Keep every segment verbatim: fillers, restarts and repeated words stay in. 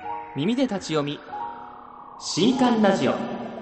耳で立ち読み新刊ラジオ。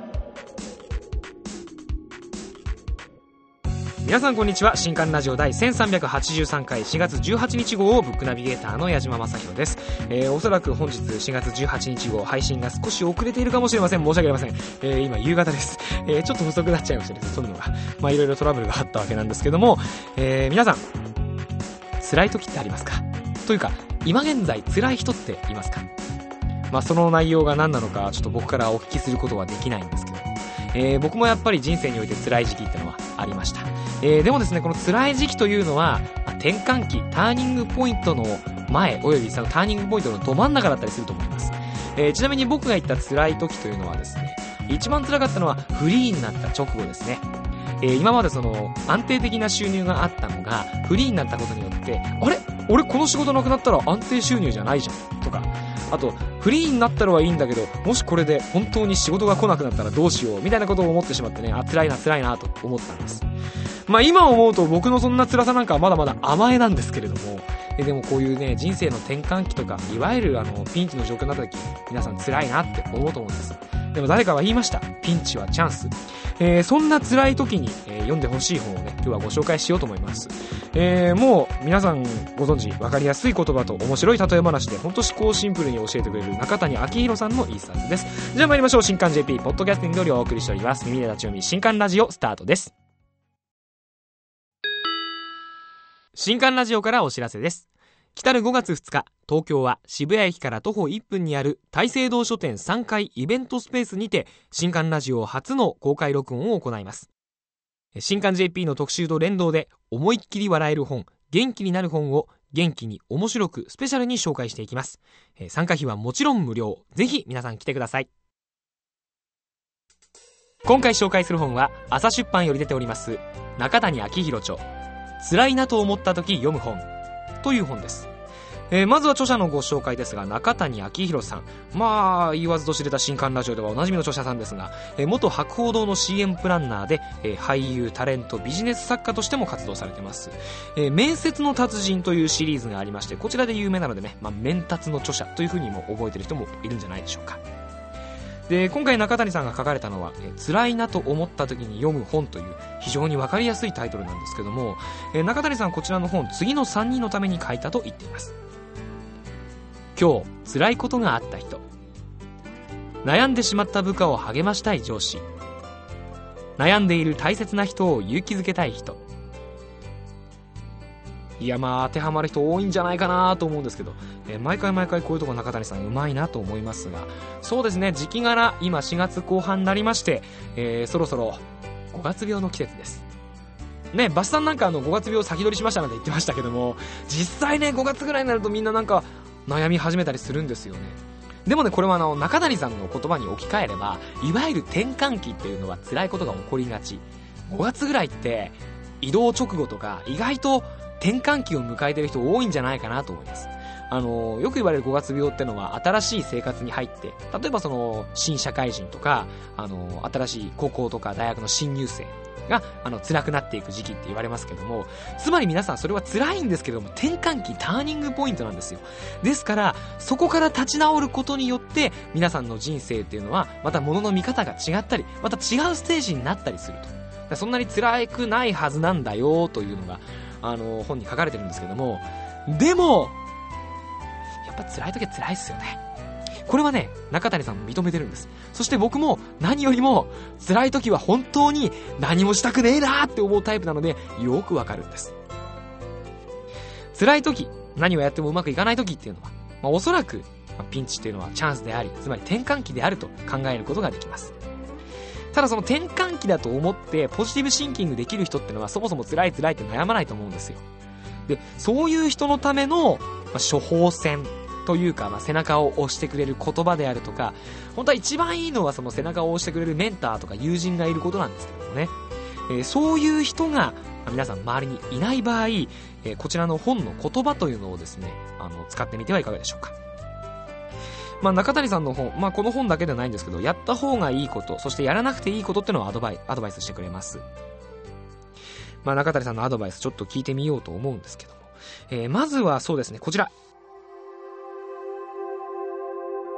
皆さんこんにちは。新刊ラジオ第せんさんびゃくはちじゅうさんかいしがつじゅうはちにち号をブックナビゲーターの矢島正宏です。えー、おそらく本日しがつじゅうはちにち号配信が少し遅れているかもしれません。申し訳ありません。えー、今夕方です。えー、ちょっと遅くなっちゃいましたね、撮るのが。まあいろいろトラブルがあったわけなんですけども、えー、皆さん辛い時ってありますか？というか今現在辛い人っていますか？まあその内容が何なのかちょっと僕からお聞きすることはできないんですけど、えー、僕もやっぱり人生において辛い時期ってのはありました。えー、でもですね、この辛い時期というのは、まあ、転換期、ターニングポイントの前およびそのターニングポイントのど真ん中だったりすると思います。えー、ちなみに僕が言った辛い時というのはですね、一番辛かったのはフリーになった直後ですね。えー、今までその安定的な収入があったのがフリーになったことによって、あれ俺この仕事なくなったら安定収入じゃないじゃんとか、あとフリーになったらはいいんだけど、もしこれで本当に仕事が来なくなったらどうしようみたいなことを思ってしまってね、あ辛いな辛いなと思ったんです。まあ今思うと僕のそんな辛さなんかはまだまだ甘えなんですけれども、えでもこういうね人生の転換期とかいわゆるあのピンチの状況になった時、皆さん辛いなって思うと思うんです。でも誰かが言いました。ピンチはチャンス。えー、そんな辛い時に、えー、読んでほしい本をね今日はご紹介しようと思います。えー、もう皆さんご存知分かりやすい言葉と面白い例え話で本当思考をシンプルに教えてくれる中谷昭弘さんの一冊です。じゃあ参りましょう。新刊 ジェーピー ポッドキャスティングよりお送りしております耳で立ち読み新刊ラジオスタートです。新刊ラジオからお知らせです。来たるごがつふつか、東京は渋谷駅から徒歩いっぷんにある大聖堂書店さんかいイベントスペースにて新刊ラジオ初の公開録音を行います。新刊 ジェーピー の特集と連動で思いっきり笑える本、元気になる本を元気に面白くスペシャルに紹介していきます。参加費はもちろん無料。ぜひ皆さん来てください。今回紹介する本は朝出版より出ております中谷昭弘著辛いなと思った時読む本という本です。えー、まずは著者のご紹介ですが、中谷昭弘さん、まあ言わずと知れた新刊ラジオではおなじみの著者さんですが、えー、元博報堂の シーエム プランナーで、えー、俳優、タレント、ビジネス作家としても活動されています。えー、面接の達人というシリーズがありまして、こちらで有名なのでね、まあ、面達の著者というふうにも覚えている人もいるんじゃないでしょうか。で今回中谷さんが書かれたのは、え辛いなと思った時に読む本という非常に分かりやすいタイトルなんですけども、え中谷さんはこちらの本次のさんにんのために書いたと言っています。今日辛いことがあった人、悩んでしまった部下を励ましたい上司、悩んでいる大切な人を勇気づけたい人。いやまあ当てはまる人多いんじゃないかなと思うんですけど、えー、毎回毎回こういうとこ中谷さんうまいなと思いますが、そうですね、時期柄今しがつこう半になりまして、えー、そろそろごがつ病の季節ですね。バスさんなんかあのごがつ病先取りしましたなんて言ってましたけども、実際ねごがつぐらいになるとみんななんか悩み始めたりするんですよね。でもねこれはあの中谷さんの言葉に置き換えれば、いわゆる転換期っていうのは辛いことが起こりがち。ごがつぐらいって移動直後とか意外と転換期を迎えている人多いんじゃないかなと思います。あのよく言われるごがつ病ってのは新しい生活に入って、例えばその新社会人とかあの新しい高校とか大学の新入生があの辛くなっていく時期って言われますけども、つまり皆さんそれは辛いんですけども転換期、ターニングポイントなんですよ。ですからそこから立ち直ることによって皆さんの人生っていうのはまた物の見方が違ったり、また違うステージになったりすると。そんなに辛くないはずなんだよというのがあの本に書かれてるんですけども、でもやっぱ辛い時は辛いですよね。これはね中谷さんも認めてるんです。そして僕も何よりも辛い時は本当に何もしたくねえなって思うタイプなのでよくわかるんです。辛い時、何をやってもうまくいかない時っていうのは、まあ、おそらく、まあ、ピンチっていうのはチャンスであり、つまり転換期であると考えることができます。ただその転換期だと思ってポジティブシンキングできる人ってのはそもそも辛い辛いって悩まないと思うんですよ。でそういう人のための、まあ、処方箋というか、まあ、背中を押してくれる言葉であるとか、本当は一番いいのはその背中を押してくれるメンターとか友人がいることなんですけどもね、えー、そういう人が、まあ、皆さん周りにいない場合、えー、こちらの本の言葉というのをですねあの使ってみてはいかがでしょうか。まあ、中谷さんの本、まあ、この本だけではないんですけど、やった方がいいこと、そしてやらなくていいことっていうのをアドバイ、アドバイスしてくれます。まあ、中谷さんのアドバイスちょっと聞いてみようと思うんですけども、えー、まずはそうですね、こちら。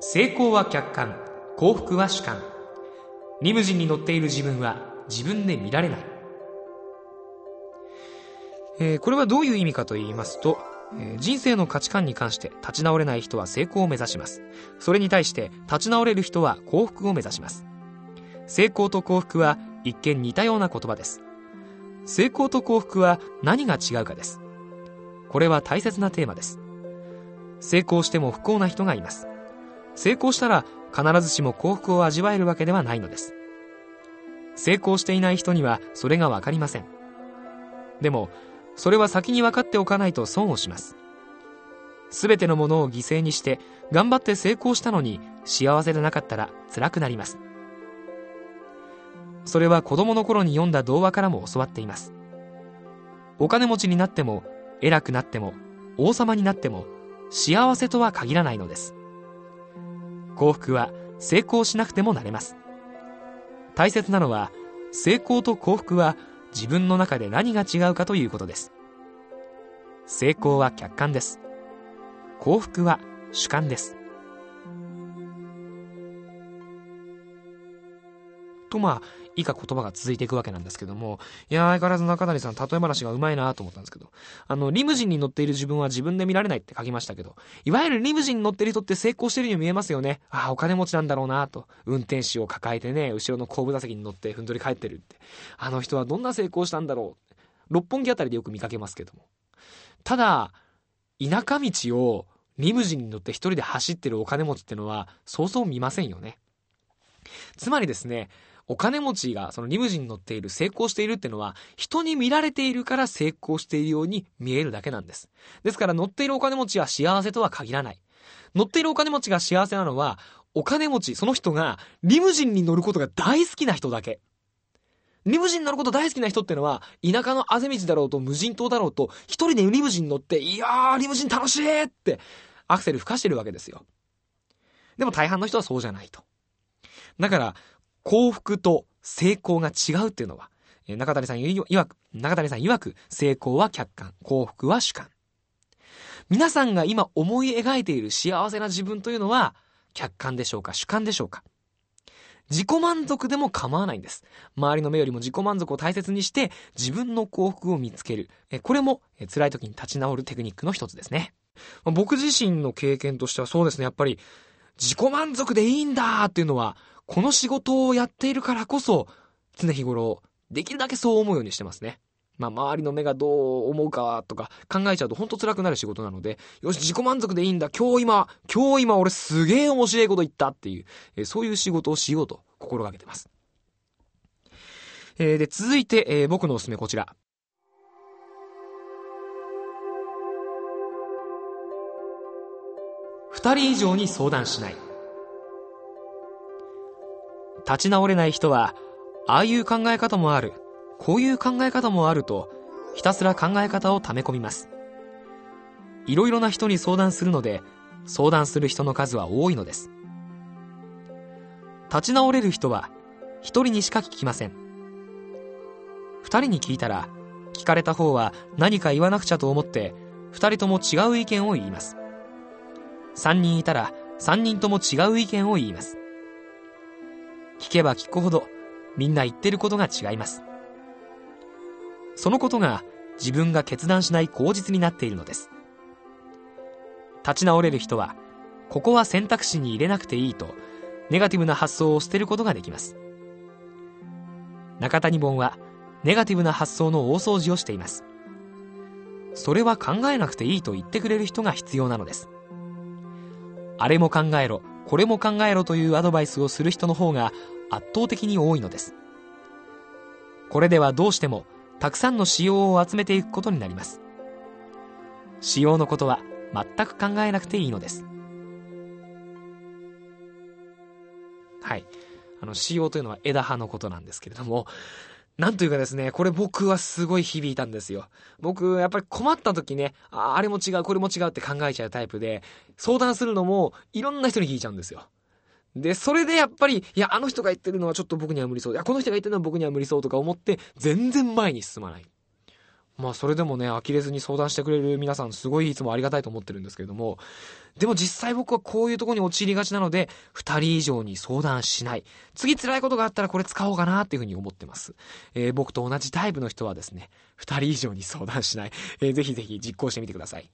成功は客観、幸福は主観。リムジンに乗っている自分は自分で見られない。えー、これはどういう意味かと言いますと、えー、人生の価値観に関して立ち直れない人は成功を目指します。それに対して立ち直れる人は幸福を目指します。成功と幸福は一見似たような言葉です。成功と幸福は何が違うかです。これは大切なテーマです。成功しても不幸な人がいます。成功したら必ずしも幸福を味わえるわけではないのです。成功していない人にはそれがわかりません。でもそれは先に分かっておかないと損をします。すべてのものを犠牲にして頑張って成功したのに幸せでなかったら辛くなります。それは子供の頃に読んだ童話からも教わっています。お金持ちになっても偉くなっても王様になっても幸せとは限らないのです。幸福は成功しなくてもなれます。大切なのは成功と幸福は自分の中で何が違うかということです。成功は客観です。幸福は主観です。とまあ以下言葉が続いていくわけなんですけども、いやー相変わらず中谷さん例え話がうまいなと思ったんですけど、あのリムジンに乗っている自分は自分で見られないって書きましたけど、いわゆるリムジンに乗っている人って成功してるように見えますよね。ああお金持ちなんだろうなと、運転手を抱えてね後ろの後部座席に乗ってふんどり返ってるって、あの人はどんな成功したんだろう。六本木あたりでよく見かけますけども、ただ田舎道をリムジンに乗って一人で走ってるお金持ちってのはそうそう見ませんよね。つまりですね、お金持ちがそのリムジンに乗っている、成功しているってのは人に見られているから成功しているように見えるだけなんです。ですから乗っているお金持ちは幸せとは限らない。乗っているお金持ちが幸せなのはお金持ちその人がリムジンに乗ることが大好きな人だけ。リムジンに乗ること大好きな人ってのは田舎のあぜ道だろうと無人島だろうと一人でリムジンに乗って、いやーリムジン楽しいってアクセル吹かしてるわけですよ。でも大半の人はそうじゃないと。だから幸福と成功が違うっていうのは、中谷さん曰く、中谷さん曰く、成功は客観、幸福は主観。皆さんが今思い描いている幸せな自分というのは、客観でしょうか、主観でしょうか。自己満足でも構わないんです。周りの目よりも自己満足を大切にして、自分の幸福を見つける。これも辛い時に立ち直るテクニックの一つですね。僕自身の経験としてはそうですね、やっぱり自己満足でいいんだっていうのは、この仕事をやっているからこそ常日頃できるだけそう思うようにしてますね。まあ周りの目がどう思うかとか考えちゃうと本当辛くなる仕事なので、よし自己満足でいいんだ、今日今今日今俺すげえ面白いこと言ったっていう、えー、そういう仕事をしようと心がけてます。えー、で続いて、えー、僕のおすすめこちら。二人以上に相談しない。立ち直れない人は、ああいう考え方もある、こういう考え方もあると、ひたすら考え方を溜め込みます。いろいろな人に相談するので、相談する人の数は多いのです。立ち直れる人は、一人にしか聞きません。二人に聞いたら、聞かれた方は何か言わなくちゃと思って、二人とも違う意見を言います。三人いたら、三人とも違う意見を言います。聞けば聞くほどみんな言ってることが違います。そのことが自分が決断しない口実になっているのです。立ち直れる人はここは選択肢に入れなくていいとネガティブな発想を捨てることができます。中谷本はネガティブな発想の大掃除をしています。それは考えなくていいと言ってくれる人が必要なのです。あれも考えろ、これも考えろというアドバイスをする人の方が圧倒的に多いのです。これではどうしてもたくさんの仕様を集めていくことになります。仕様のことは全く考えなくていいのです。はい。あの、仕様というのは枝葉のことなんですけれども、なんというかですね、これ僕はすごい響いたんですよ。僕、やっぱり困った時ね、あ、あれも違う、これも違うって考えちゃうタイプで、相談するのもいろんな人に聞いちゃうんですよ。で、それでやっぱり、いや、あの人が言ってるのはちょっと僕には無理そう。いや、この人が言ってるのは僕には無理そうとか思って、全然前に進まない。 まあそれでもね、呆れずに相談してくれる皆さんすごいいつもありがたいと思ってるんですけれども、でも実際僕はこういうところに陥りがちなので、二人以上に相談しない。次辛いことがあったらこれ使おうかなっていうふうに思ってます。えー、僕と同じタイプの人はですね、二人以上に相談しない。えー、ぜひぜひ実行してみてください。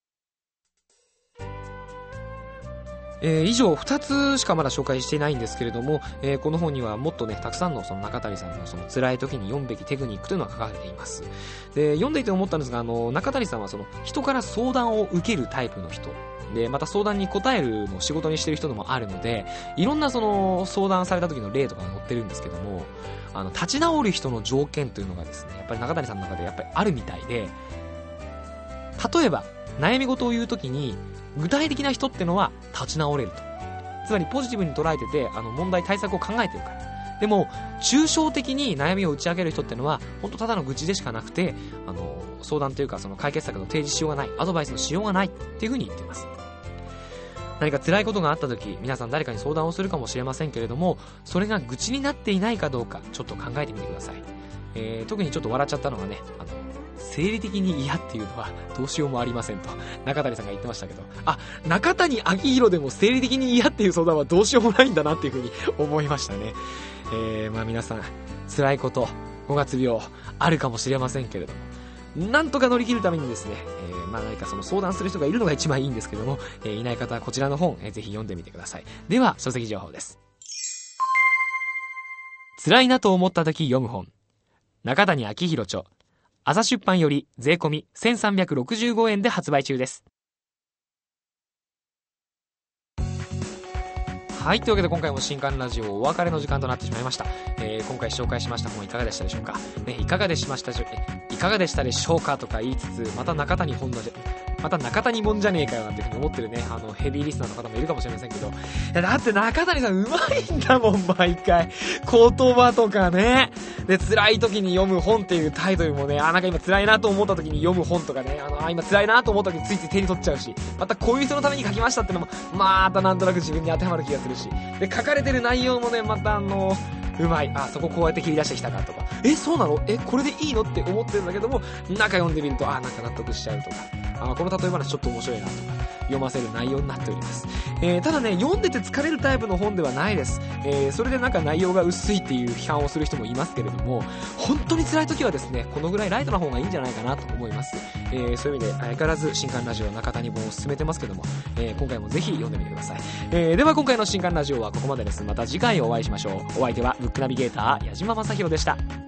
えー、以上ふたつしかまだ紹介していないんですけれども、えー、この本にはもっとねたくさんのその中谷さんのその辛い時に読むべきテクニックというのが書かれています。で、読んでいて思ったんですが、あの中谷さんはその人から相談を受けるタイプの人で、また相談に答えるのを仕事にしてる人でもあるので、いろんなその相談された時の例とかが載ってるんですけども、あの立ち直る人の条件というのがですね、やっぱり中谷さんの中でやっぱりあるみたいで、例えば悩み事を言う時に具体的な人ってのは立ち直れると。つまりポジティブに捉えてて、あの問題対策を考えてるから。でも抽象的に悩みを打ち明ける人ってのは本当ただの愚痴でしかなくて、あの相談というかその解決策の提示しようがない、アドバイスのしようがないっていう風に言っています。何か辛いことがあった時、皆さん誰かに相談をするかもしれませんけれども、それが愚痴になっていないかどうかちょっと考えてみてください。えー、特にちょっと笑っちゃったのがね、あの生理的に嫌っていうのはどうしようもありませんと中谷さんが言ってましたけど、あ、中谷明宏でも生理的に嫌っていう相談はどうしようもないんだなっていうふうに思いましたね。えー、まあ皆さん辛いことごがつ病あるかもしれませんけれども、なんとか乗り切るためにですね、えー、まあ何かその相談する人がいるのが一番いいんですけども、えー、いない方はこちらの本、えー、ぜひ読んでみてください。では書籍情報です。辛いなと思った時読む本、中谷明宏著、朝出版より税込みせんさんびゃくろくじゅうごえんで発売中です。はい、というわけで今回も新刊ラジオお別れの時間となってしまいました。えー、今回紹介しました本いかがでしたでしょうか、ね、いかがでしましたいかがでしたでしょうかとか言いつつ、また中谷本のでまた中谷もんじゃねえかよなんていうふうに思ってるね、あのヘビーリスナーの方もいるかもしれませんけど、いやだって中谷さんうまいんだもん、毎回言葉とかね。で、辛い時に読む本っていうタイトルもね、あ、なんか今辛いなと思った時に読む本とかね、あのあ今辛いなと思った時についつい手に取っちゃうし、またこういう人のために書きましたってのもまたなんとなく自分に当てはまる気がするし、で書かれてる内容もね、またあのうまい、あ、そここうやって切り出してきたかとか、え、そうなの、え、これでいいのって思ってるんだけども、中読んでみると、あ、なんか納得しちゃうとか、あ、この例え話ちょっと面白いなとか読ませる内容になっております。えー、ただね、読んでて疲れるタイプの本ではないです。えー、それでなんか内容が薄いっていう批判をする人もいますけれども、本当に辛い時はですね、このぐらいライトな方がいいんじゃないかなと思います。えー、そういう意味で相変わらず新刊ラジオ中谷本を進めてますけども、えー、今回もぜひ読んでみてください。えー、では今回の新刊ラジオはここまでです。また次回お会いしましょう。お相手はブックナビゲーター矢島正宏でした。